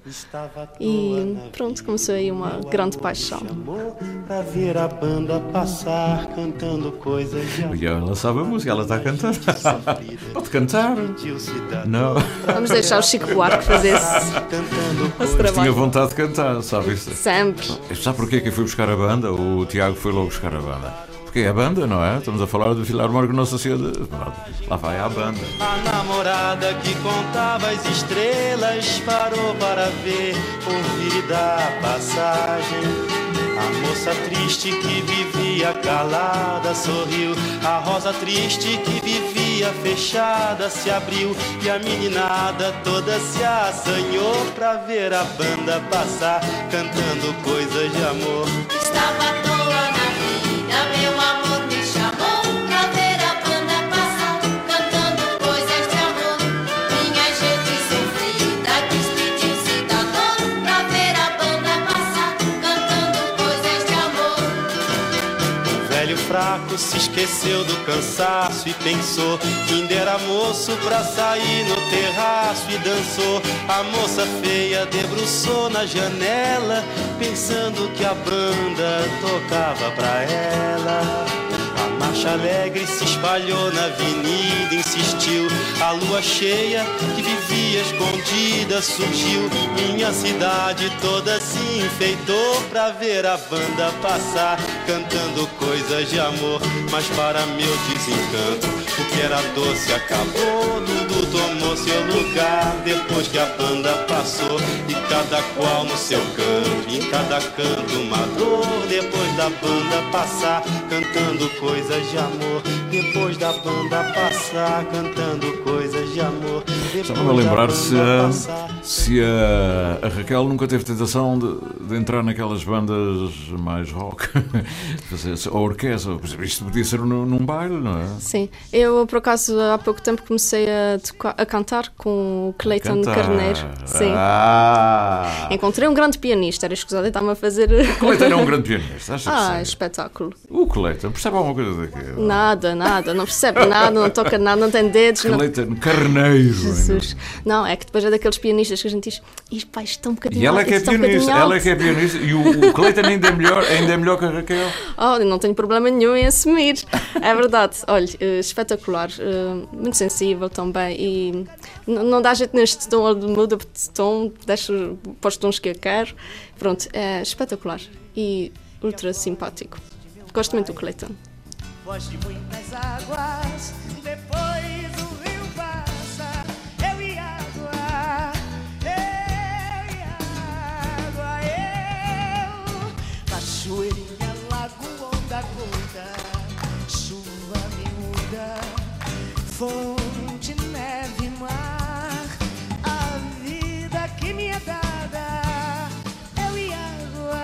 E pronto, começou aí uma grande paixão. Pra ver a banda passar cantando coisas de E ela sabe a música, ela está a cantar. Pode cantar. Não. Vamos deixar o Chico Buarque fazer esse, esse trabalho. Tinha vontade de cantar, sabe isso? Sempre. Sabe porquê que foi buscar a banda? O Tiago foi logo buscar a banda. Porque é a banda, não é? Estamos a falar do Filarmónico Nossa Senhora. Lá vai a banda. A namorada que contava as estrelas parou para ver, ouvir e dar passagem. A moça triste que vivia calada sorriu. A rosa triste que vivia fechada se abriu. E a meninada toda se assanhou pra ver a banda passar, cantando coisas de amor. Estava à toa na vida, meu amor me chamou pra ver a banda passar, cantando coisas de amor. Minha gente sofrida despediu-se da dor pra ver a banda passar, cantando coisas de amor. O velho fraco se esqueceu do cansaço e pensou que ainda era moço pra sair no terraço e dançou. A moça feia debruçou na janela, pensando que a banda tocava pra ela. A marcha alegre se espalhou na avenida, insistiu. A lua cheia que vivia escondida surgiu. Minha cidade toda se enfeitou pra ver a banda passar, cantando coisas de amor. Mas para meu desencanto, o que era doce acabou. Dudu tomou seu lugar depois que a banda passou. E cada qual no seu canto, em cada canto uma dor. Depois da banda passar, cantando coisas de amor. Depois da banda passar, cantando coisas de amor. Estava a lembrar se a, se a, a Raquel nunca teve tentação de, de entrar naquelas bandas mais rock, fazer a orquestra. Isto podia ser num, num baile, não é? Sim, eu por acaso há pouco tempo comecei a, tocar, a cantar com o Cleiton Carneiro. Sim. Ah. Encontrei um grande pianista, era escusado e estava a fazer. O Cleiton é um grande pianista, acho que Ah, sim. espetáculo. O Cleiton, percebe alguma coisa daqui? Nada, nada, não percebe nada, não toca nada, não tem dedos. Cleiton não... Carneiro. Jesus. Não, é que depois é daqueles pianistas que a gente diz, ih, pá, isto está um bocadinho E ela é alto, que é isto está um pianista, bocadinho ela é alto. que é pianista e o, o Cleiton ainda é melhor, ainda é melhor que a Raquel. Oh, não tenho problema nenhum em assumir. É verdade. Olha, uh, espetacular, uh, muito sensível também e n- não dá jeito neste tom, muda de tom, deixa para os tons que eu quero. Pronto, é espetacular e ultra simpático. Gosto muito do Cleiton. Voz de muitas águas, depois o rio passa, eu e água, eu e água, eu. Cachoeirinha, lago, onda, gota, chuva miúda, fonte, neve, mar, a vida que me é dada, eu e água,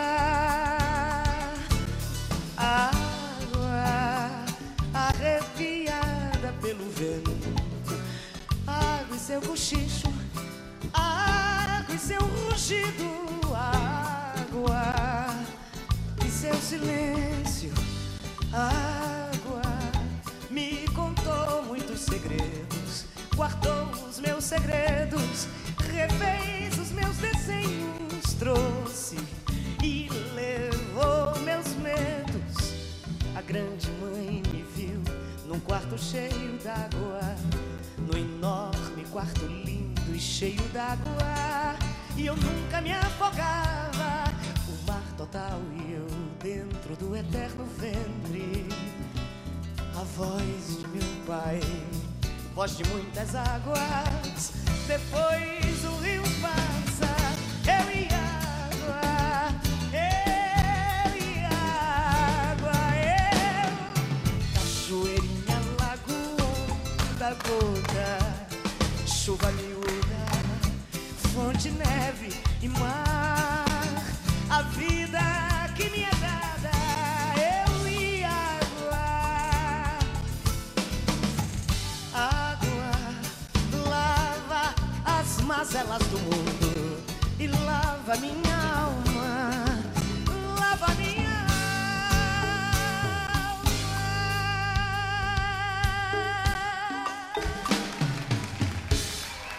água, arrepiada pelo vento, água e seu cochicho, água e seu rugido, água e seu silêncio, água me contou muitos segredos, guardou os meus segredos, refez os meus desenhos, trouxe e levou meus medos. A grande mãe me viu num quarto cheio d'água, no enorme quarto lindo e cheio d'água, e eu nunca me afogava, o mar total e eu dentro do eterno ventre. A voz de meu pai, voz de muitas águas, depois o rio passa, eu e água, eu e água, eu. Cachoeirinha, lago, onda, gota, chuva miúda, fonte, neve e mar, a vida que me é dada, eu e água,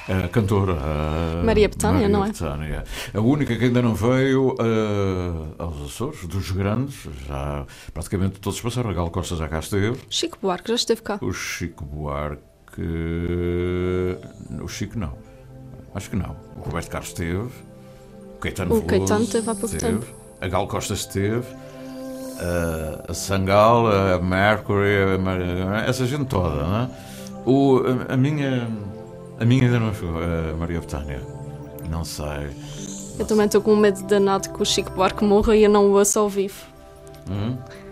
A cantora a Maria Bethânia, não é? Bethânia. A única que ainda não veio uh, aos Açores, dos grandes, já praticamente todos passaram. A Gal Costa já cá esteve. Chico Buarque já esteve cá. O Chico Buarque. O Chico não. Acho que não. O Roberto Carlos esteve. O Caetano O Veloso Caetano esteve há pouco esteve. tempo. A Gal Costa esteve. Uh, a Sangal, a Mercury, a, essa gente toda, não é? O, a, a minha. A minha ainda não chegou, a Maria Bethânia. Não sei. Eu também estou com medo danado que o Chico Buarque morra e eu não o ouço ao vivo. Hum?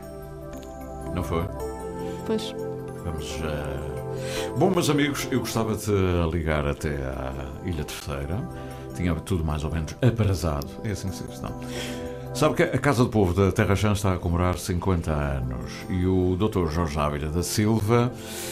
Não foi? Pois. Vamos. Uh... Bom, meus amigos, eu gostava de ligar até à Ilha Terceira. Tinha tudo mais ou menos aprazado. É assim que se diz, não? Sabe que a Casa do Povo da Terra Chã está a comemorar cinquenta anos e o doutor Jorge Ávila da Silva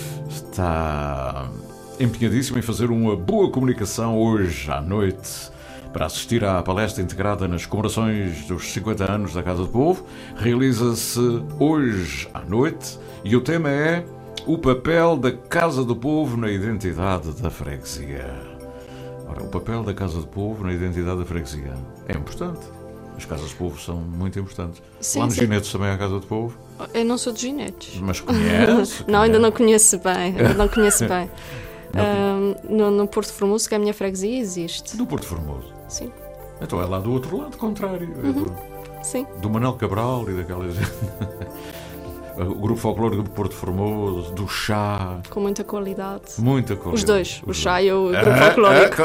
está empenhadíssimo em fazer uma boa comunicação hoje à noite para assistir à palestra integrada nas comemorações dos cinquenta anos da Casa do Povo. Realiza-se hoje à noite e o tema é o papel da Casa do Povo na identidade da freguesia. Ora, o papel da Casa do Povo na identidade da freguesia é importante. As Casas do Povo são muito importantes. Sim, Lá nos sim. Ginetes também há a Casa do Povo. Eu não sou de Ginetes. Mas conhece? Não, ainda não conheço bem. Ainda não conheço bem. Um, no, no Porto Formoso, que é a minha freguesia, existe. Do Porto Formoso? Sim. Então é lá do outro lado, contrário. É Uhum. do, Sim. do Manuel Cabral e daquela gente. O grupo folclórico do Porto Formoso, do chá. Com muita qualidade. Muita qualidade. Os dois, Os o chá dois. e o grupo Ah, folclórico.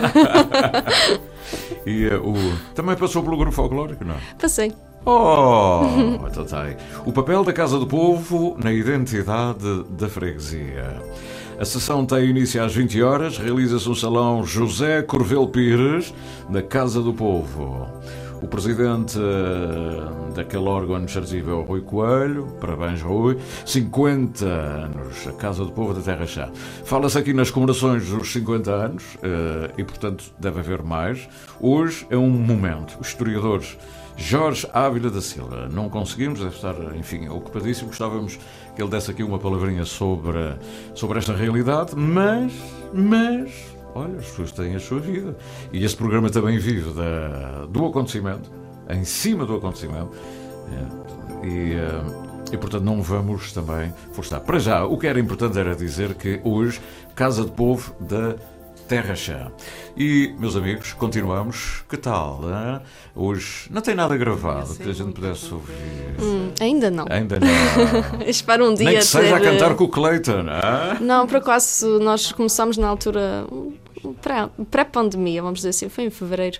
ah, e uh, o... Também passou pelo grupo folclórico, não? Passei. Oh, então tá aí. O papel da Casa do Povo na identidade da freguesia. A sessão tem início às vinte horas, realiza-se no Salão José Corvelo Pires, da Casa do Povo. O presidente uh, daquele órgão administrativo é o Rui Coelho. Parabéns, Rui. cinquenta anos, a Casa do Povo da Terra Chã. Fala-se aqui nas comemorações dos cinquenta anos uh, e, portanto, deve haver mais. Hoje é um momento. Os historiadores Jorge Ávila da Silva, não conseguimos, deve estar, enfim, ocupadíssimo. Gostávamos que ele desse aqui uma palavrinha sobre, sobre esta realidade, mas, mas, olha, as pessoas têm a sua vida. E este programa também vive da, do acontecimento, em cima do acontecimento. É, e, e, portanto, não vamos também forçar. Para já, o que era importante era dizer que hoje, Casa do Povo da Terra Chã. E, meus amigos, continuamos. Que tal? Hein? Hoje não tem nada gravado que a gente pudesse ouvir. Hum, ainda não. Ainda não. Espero um dia Nem que seja ter... a cantar com o Clayton. Hein? Não, por acaso nós começámos na altura pré- pré-pandemia, vamos dizer assim, foi em fevereiro.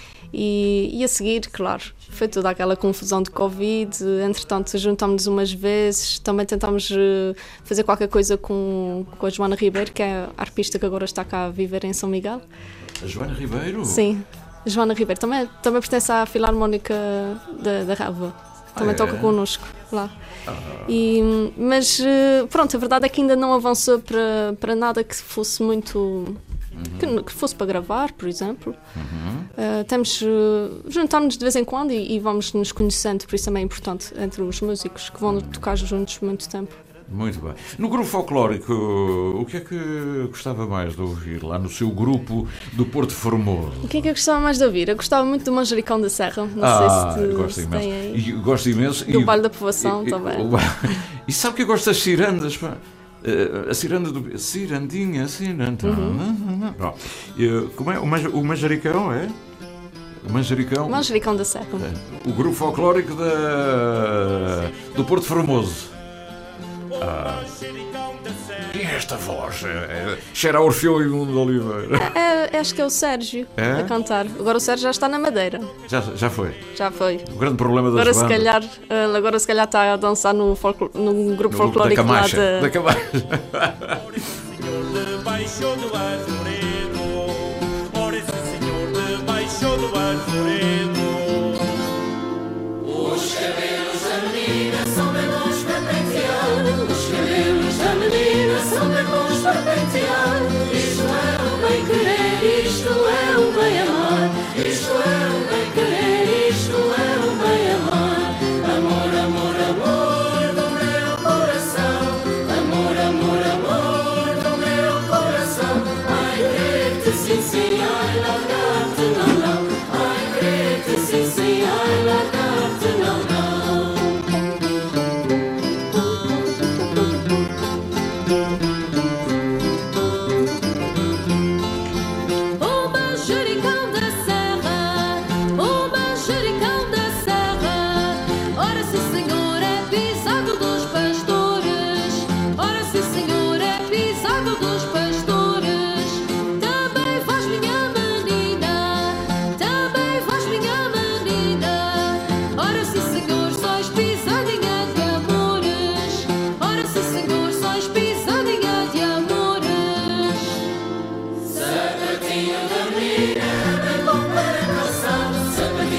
E, e a seguir, claro, foi toda aquela confusão de Covid. Entretanto, juntámos-nos umas vezes. Também tentámos uh, fazer qualquer coisa com, com a Joana Ribeiro, que é a arpista que agora está cá a viver em São Miguel. A Joana Ribeiro? Sim, a Joana Ribeiro. Também, também pertence à Filarmónica da, da Rava. Também Ah, é? toca connosco lá. Ah. E, mas uh, pronto, a verdade é que ainda não avançou para, para nada que fosse muito... Que, que fosse para gravar, por exemplo. Uhum. Uh, temos uh, juntar-nos de vez em quando e, e vamos nos conhecendo, por isso também é importante entre os músicos que vão tocar juntos muito tempo. Muito bem. No grupo folclórico, o que é que gostava mais de ouvir lá no seu grupo do Porto Formoso? O que é que eu gostava mais de ouvir? Eu gostava muito do Manjericão da Serra. Não ah, sei se, tu, gosto se imenso. tem aí. E gosto imenso. Do e, Baile da Povoação e, também. E, o, e sabe que eu gosto das cirandas, pá? Uh, a ciranda do... Cirandinha, ciranda... Uhum. Uh, como é? O, maj, o manjericão, é? O manjericão... Manjericão da Serra. É. O grupo folclórico da... do Porto Formoso. Ah. E esta voz? É, é, cheira a Orfeu e Mundo de Oliveira. É, é, acho que é o Sérgio É? a cantar. Agora o Sérgio já está na Madeira. Já, já foi. Já foi. O grande problema das Agora se, bandas. calhar, uh, agora se calhar está a dançar no, folclo- num grupo No grupo da folclórico lá Camacha. de... Da Camacha. Debaixo do arvoredo, ora esse senhor debaixo do arvoredo. Os cabelos da menina são bem bons para pentear. Os cabelos da menina são bem bons para pentear. Isto é o bem querer, isto é o bem amar. Isto é o bem querer, isto é o bem amar. Amor, amor, amor do meu coração. Amor, amor, amor do meu coração. Ai, querer-te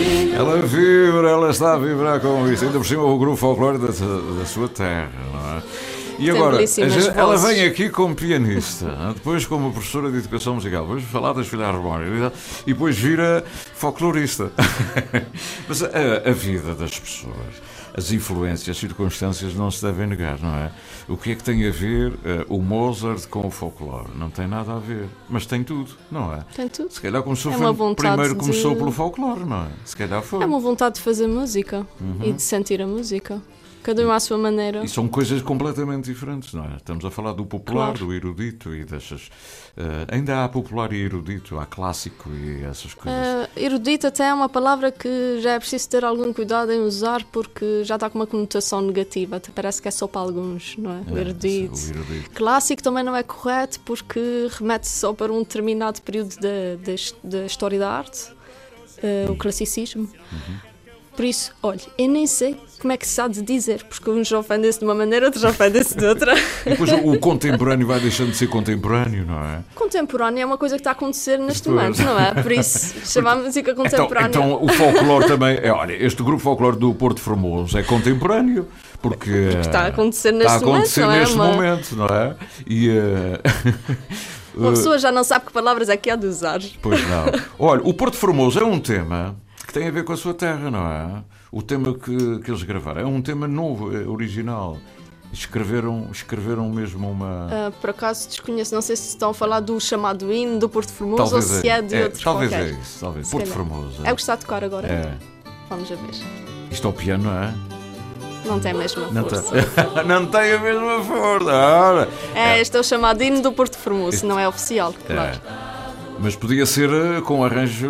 Ela vibra, ela está a vibrar com isso. Ainda por cima o grupo folclore da, da sua terra, não é? E agora, a gente, ela vem aqui como pianista, depois como professora de educação musical, depois falar das filhas harmónicas e depois vira folclorista. Mas a, a vida das pessoas, as influências, as circunstâncias não se devem negar, não é? O que é que tem a ver uh, o Mozart com o folclore? Não tem nada a ver, mas tem tudo, não é? Tem tudo. Se calhar começou, é foi, primeiro de... começou pelo folclore, não é? Se calhar foi. É uma vontade de fazer música Uhum. e de sentir a música. Cada um à sua maneira. E são coisas completamente diferentes, não é? Estamos a falar do popular, Claro. do erudito e dessas... Uh, ainda há popular e erudito, há clássico e essas coisas. Uh, erudito até é uma palavra que já é preciso ter algum cuidado em usar porque já está com uma conotação negativa. Até parece que é só para alguns, não é? O É, erudito. o erudito. Clássico também não é correto porque remete só para um determinado período da, da, da história da arte, uh, o classicismo. Uhum. Por isso, olha, eu nem sei como é que se há de dizer, porque uns já ofendem-se de uma maneira, outros já ofendem-se de outra. E depois o, o contemporâneo vai deixando de ser contemporâneo, não é? Contemporâneo é uma coisa que está a acontecer neste Pois. momento, não é? Por isso, chamar a música contemporânea. Então, então o folclore também... É, olha, este grupo folclore do Porto Formoso é contemporâneo, porque... Está a acontecer neste está a acontecer momento, neste não é? Uma- momento, não é? E... Uh... Uma pessoa já não sabe que palavras é que há de usar. Pois não. Olha, o Porto Formoso é um tema que tem a ver com a sua terra, não é? O tema que, que eles gravaram é um tema novo, é original. Escreveram, escreveram mesmo uma... Uh, por acaso desconheço, não sei se estão a falar do chamado hino do Porto Formoso Talvez ou se é, é de é, outros talvez qualquer. é isso, talvez. Se Porto calhar. Formoso. É o que está a tocar agora? É. Vamos a ver. Isto ao piano, não é? Não tem a mesma Não força. tem, não tem a mesma força. Ora. É, este é o chamado hino do Porto Formoso, Este- não é oficial, claro. É. Mas podia ser uh, com arranjo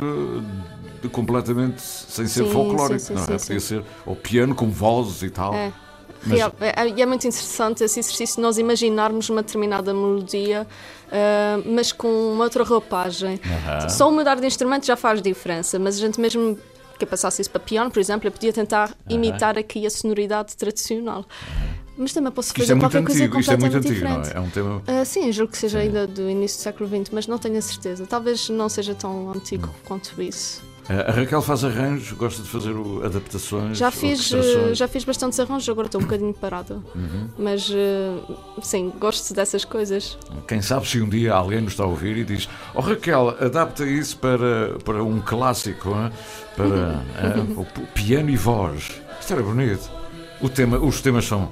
de completamente sem ser Sim, folclórico, sim, sim, não é? sim, Podia sim. ser ao piano com vozes e tal. É. Mas- Real- é, e é muito interessante esse exercício de nós imaginarmos uma determinada melodia, ah, mas com uma outra roupagem. Aham. Só o mudar de instrumento já faz diferença, mas a gente mesmo que passasse isso para piano, por exemplo, eu podia tentar imitar aqui a sonoridade tradicional. Mas também posso Isto fazer é muito qualquer coisa antigo, isto é muito completamente antigo, não diferente. é? É um tema... Ah, sim, julgo que seja ainda do início do século vinte, mas não tenho a certeza. Talvez não seja tão antigo quanto isso. A Raquel faz arranjos, gosta de fazer o- adaptações, Já fiz, orquestrações. eh, já fiz bastantes arranjos, agora estou um bocadinho parada. Uhum. Mas eh, sim, gosto dessas coisas. Quem sabe se um dia alguém nos está a ouvir e diz: oh Raquel, adapta isso para, para um clássico, hein? Para hein? o p- piano e voz. Isto era bonito. O tema, os temas são,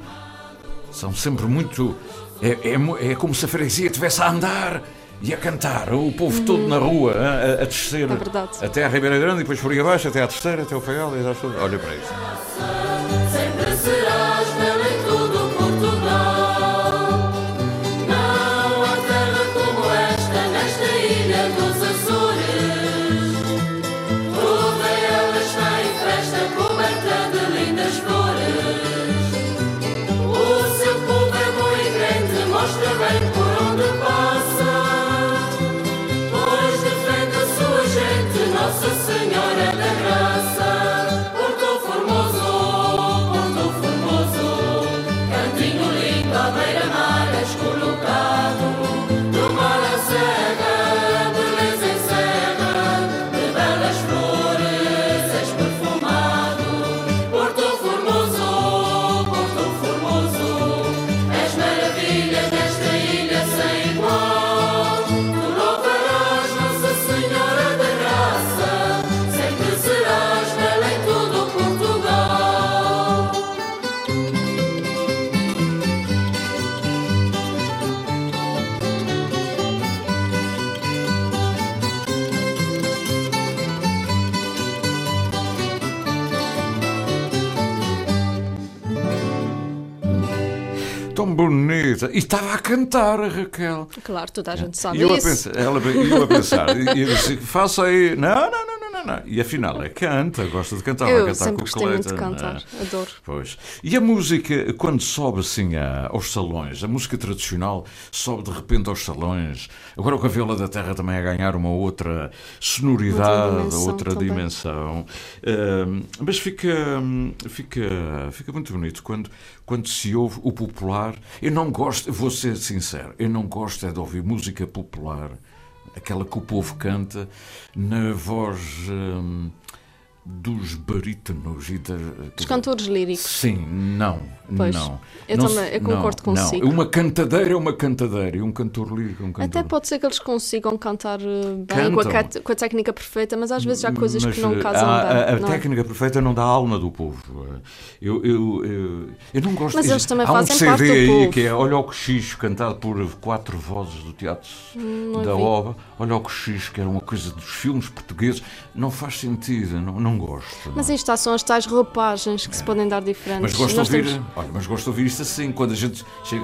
são sempre muito. É, é, mu- é como se a freguesia estivesse a andar e a cantar. O povo todo na rua hein? a, a descer É verdade. até à Ribeira Grande e depois por aí abaixo, até à terceira, até ao Faial. E já estou- olha para isso. Sempre serás bela em todo Portugal. Não há terra como esta, nesta ilha dos Açores. Toda ela está em festa, coberta de lindas flores. O seu povo é bom e grande, mostra bem por onde passa. Pois defende a sua gente, Nossa Senhora da Graça. Porto Formoso, Porto Formoso, cantinho lindo à beira-mar, és colocado do mar à serra, beleza em serra, de belas flores és perfumado. Porto Formoso, Porto Formoso, és maravilha nesta ilha sem igual. Tu louvarás Nossa Senhora da Graça, sempre serás bela em todo Portugal. Tão bonita. E estava a cantar a Raquel. Claro, toda a gente sabe E eu a isso. pensar, ela, e eu a pensar, e e eu disse, faça aí, não, não, não, não, não, não. E afinal, ela canta, gosta de cantar, vai Eu cantar sempre com o gostei muito de Clayton, cantar, não é? adoro. Pois. E a música, quando sobe assim a- aos salões, a música tradicional sobe de repente aos salões, agora com a Viola da Terra também a ganhar uma outra sonoridade, Outra dimensão outra também. dimensão. Ahm, mas fica, fica, fica muito bonito quando, quando se ouve o popular. Eu não gosto, vou ser sincero, eu não gosto é de ouvir música popular, aquela que o povo canta na voz hum, dos barítonos e da, dos cantores líricos. Sim, não, pois, não. Eu não também, eu concordo não, consigo. Não. Uma cantadeira é uma cantadeira e um cantor lírico é um cantor. Até pode ser que eles consigam cantar bem, Cantam. com a, com a técnica perfeita, mas às vezes há coisas mas que não casam a, bem. A, a não técnica é? perfeita não dá a alma do povo. Eu, eu, eu, eu não gosto. Mas eles também há um fazem C parte D do aí povo. que é Olha o Cochicho, cantado por quatro vozes do Teatro Não da vi. Ova. Olha o Cochicho, que era uma coisa dos filmes portugueses. Não faz sentido, não, não gosto. Mas não. aí está, são as tais roupagens que se podem dar diferentes. Mas gosto de Nós ouvir, temos- olha, mas gosto de ouvir isto assim, quando a gente chega.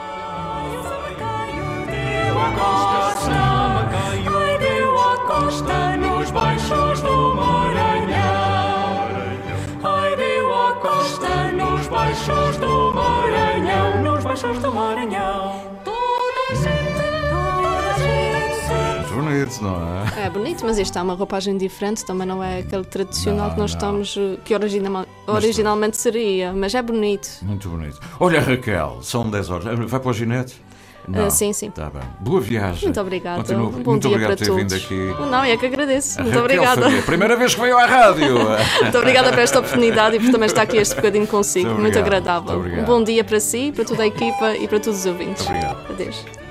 Ai, deu a costa nos baixos do Maranhão. Ai, deu a costa nos baixos do Maranhão. Nos baixos do Maranhão. Toda a gente, toda a gente. Muito bonito, não é? É bonito, mas isto é uma roupagem diferente, também não é aquele tradicional Não, que nós não. estamos, eh, que original, originalmente seria, mas é bonito. Muito bonito. Olha, Raquel, são dez horas. Vai para o ginete? Ah, sim, sim. Tá bem. Boa viagem. Muito obrigada. Continua- Um bom muito dia obrigado para por ter todos. vindo aqui. Não, é que agradeço. A Muito Raquel obrigada. Faria, primeira vez que veio à rádio. Muito obrigada por esta oportunidade e por também estar aqui este bocadinho consigo. Muito Muito obrigado. agradável. Muito obrigado. Um bom dia para si, para toda a equipa e para todos os ouvintes. Muito obrigado. Adeus.